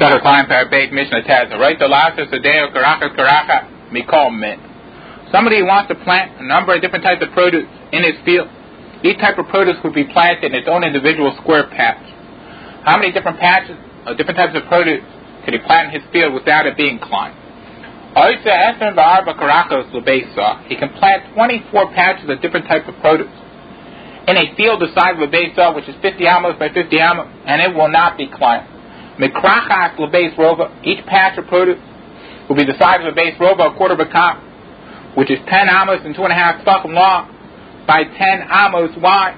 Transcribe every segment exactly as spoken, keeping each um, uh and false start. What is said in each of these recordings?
Shachar Klein Parabate Mishnah Taz. Right to Lasa Sadeo Karacha Karacha Mikol Min. Somebody wants to plant a number of different types of produce in his field. Each type of produce would be planted in its own individual square patch. How many different patches of different types of produce could he plant in his field without it being climbed? He can plant twenty-four patches of different types of produce in a field the size of a base saw, which is fifty amos by fifty amos, and it will not be climbed. Mikrachas lebeis rova, each patch of produce will be the size of a base rova, a quarter of a cop, which is ten amos and two and a half tefachim long by ten amos wide.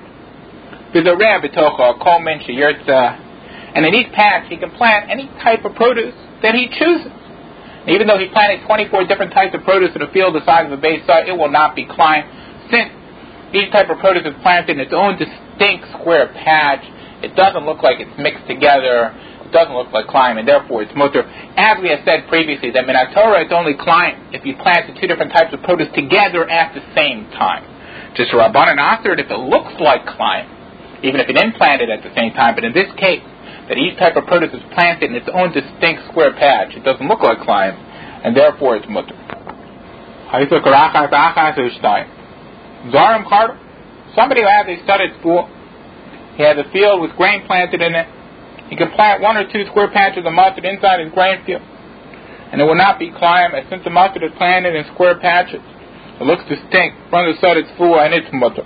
And in each patch he can plant any type of produce that he chooses. Even though he planted twenty-four different types of produce in a field the size of a base saw, it will not be climbed, since each type of produce is planted in its own distinct square patch. It doesn't look like it's mixed together. It doesn't look like climb, and therefore it's mutter. As we have said previously, that Minat Torah it's only climb if you plant the two different types of produce together at the same time. Just Rabbanan Asr, if it looks like climb, even if you didn't plant it at the same time, but in this case, that each type of produce is planted in its own distinct square patch, it doesn't look like climb, and therefore it's mutter. Zarim Chardal, somebody who has a studded spool, he has a field with grain planted in it. He can plant one or two square patches of mustard inside his grain field, and it will not be climb, as since the mustard is planted in square patches, it looks distinct from the studded spool, and it's mutter.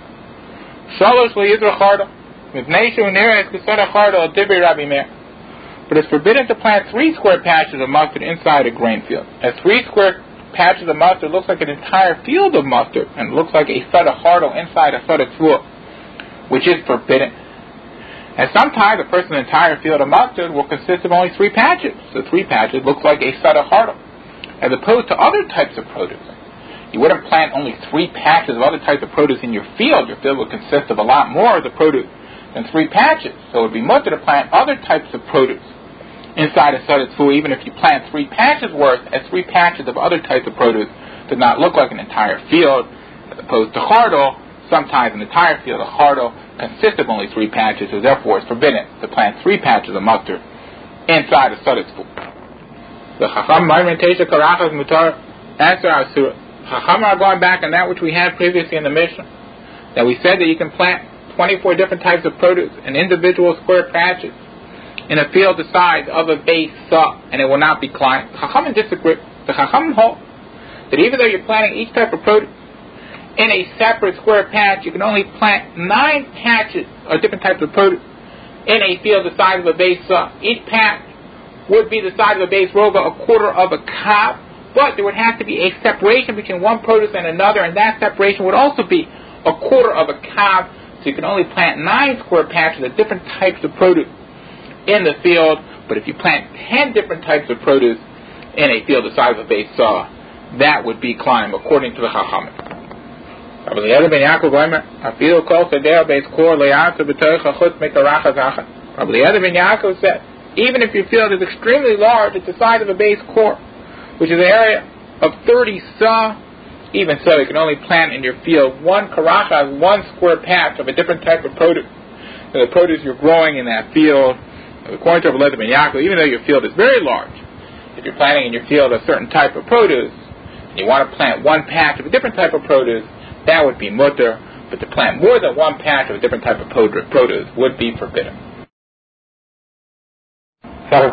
Shalosh le'yizra chardal, mivnei shu neres k'sada chardal dibri Rabbi Meir. But it's forbidden to plant three square patches of mustard inside a grain field, as three square patches of mustard looks like an entire field of mustard, and it looks like a sada chardal inside a sada tzvua, which is forbidden. And sometimes a person's entire field of mustard will consist of only three patches. So three patches looks like a sada chardal, as opposed to other types of produce. You wouldn't plant only three patches of other types of produce in your field. Your field would consist of a lot more of the produce than three patches. So it would be mutter to plant other types of produce inside a sada tzvua, even if you plant three patches worth, as three patches of other types of produce does not look like an entire field, as opposed to chardal. Sometimes an entire field of chardal consists of only three patches, so therefore it's forbidden to plant three patches of mustard inside a sada tzvua. The Chacham Ma'imrin Teisha Karachas Mutar answer our surah. Chacham are going back on that which we had previously in the Mishnah, that we said that you can plant twenty-four different types of produce in individual square patches in a field the size of a base saw, and it will not be climbed. Chacham disagree. The Chacham hold that even though you're planting each type of produce in a separate square patch, you can only plant nine patches of different types of produce in a field the size of a base saw. Each patch would be the size of a base rova, a quarter of a cob, but there would have to be a separation between one produce and another, and that separation would also be a quarter of a cob, so you can only plant nine square patches of different types of produce in the field. But if you plant ten different types of produce in a field the size of a base saw, that would be climb, according to the Chachamim. Rabbi Eliezer ben Yaakov said, even if your field is extremely large, it's the size of a base core, which is an area of thirty saw, even so you can only plant in your field one karacha, one square patch of a different type of produce. So the produce you're growing in that field, according to Rabbi Eliezer ben Yaakov, even though your field is very large, if you're planting in your field a certain type of produce, and you want to plant one patch of a different type of produce, that would be mutter, but to plant more than one patch of a different type of produce would be forbidden. And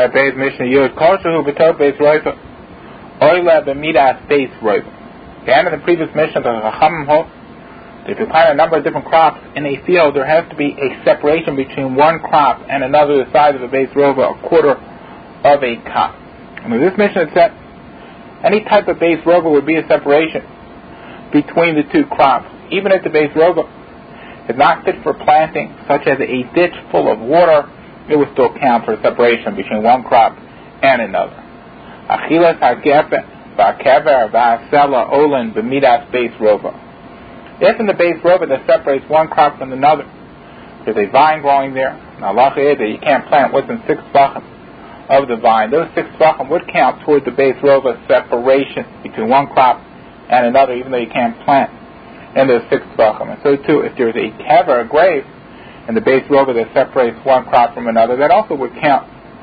in the previous mission, the Chachamim hold that if you plant a number of different crops in a field, there has to be a separation between one crop and another the size of a base rova, a quarter of a cop. And in this mission it said, any type of base rova would be a separation between the two crops. Even if the base rova is not fit for planting, such as a ditch full of water, it would still count for a separation between one crop and another. Achilas hagefen v'akever v'asela olin b'midas base rova. If in the base rova that separates one crop from another, there's a vine growing there, and Allah is that you can't plant within six tvachim of the vine. Those six tvachim would count towards the base rova separation between one crop and another, even though you can't plant in those six tvachim. And so too, if there's a kever, a grave, in the base rova that separates one crop from another, that also would count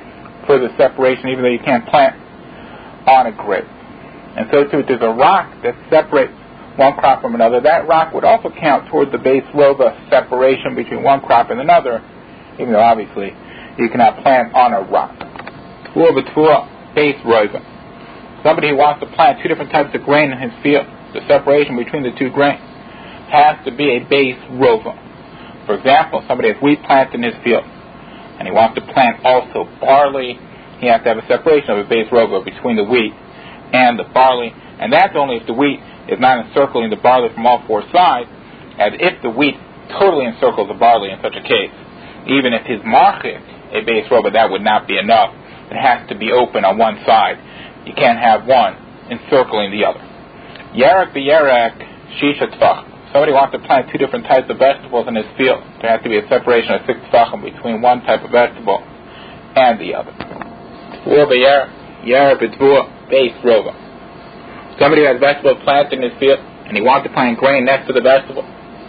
further separation, even though you can't plant on a grave. And so too, if there's a rock that separates one crop from another, that rock would also count toward the base rova separation between one crop and another, even though obviously you cannot plant on a rock. Tvua b'tvua, base rova. Somebody who wants to plant two different types of grain in his field, the separation between the two grains has to be a base rova. For example, somebody has wheat planted in his field, and he wants to plant also barley. He has to have a separation of a base rova between the wheat and the barley, and that's only if the wheat is not encircling the barley from all four sides, as if the wheat totally encircles the barley in such a case. Even if his marchik, a base rova, that would not be enough. It has to be open on one side. You can't have one encircling the other. Yerek b'yerek shisha tfach. Somebody wants to plant two different types of vegetables in his field. There has to be a separation of six tfachim between one type of vegetable and the other. Tvua b'yerek, yerek b'tvua, base rova. Somebody who has vegetables planted in his field, and he wants to plant grain next to the vegetable.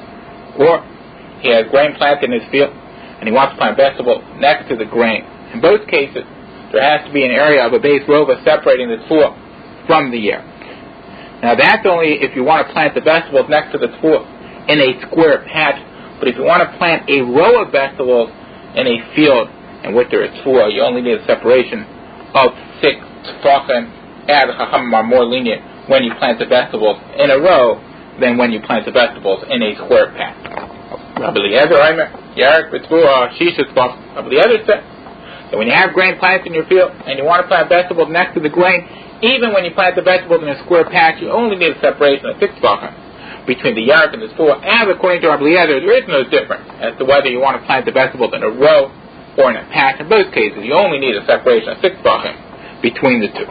Or he has grain planted in his field, and he wants to plant vegetable next to the grain. In both cases, there has to be an area of a base rova separating the tvua from the yerek. Now that's only if you want to plant the vegetables next to the tvua in a square patch. But if you want to plant a row of vegetables in a field in which there is tvua, you only need a separation of six tefachim. And the Chachamim are more lenient when you plant the vegetables in a row than when you plant the vegetables in a square patch. Rabbi Eliezer, Yerek b'tvua, shisha tefach. Rabbi Eliezer said that when you have grain planted in your field and you want to plant vegetables next to the grain, even when you plant the vegetables in a square patch, you only need a separation of six tefachim between the yerek and the tvua. And according to Rabbi Eliezer, there is no difference as to whether you want to plant the vegetables in a row or in a patch. In both cases, you only need a separation of six tefachim between the two.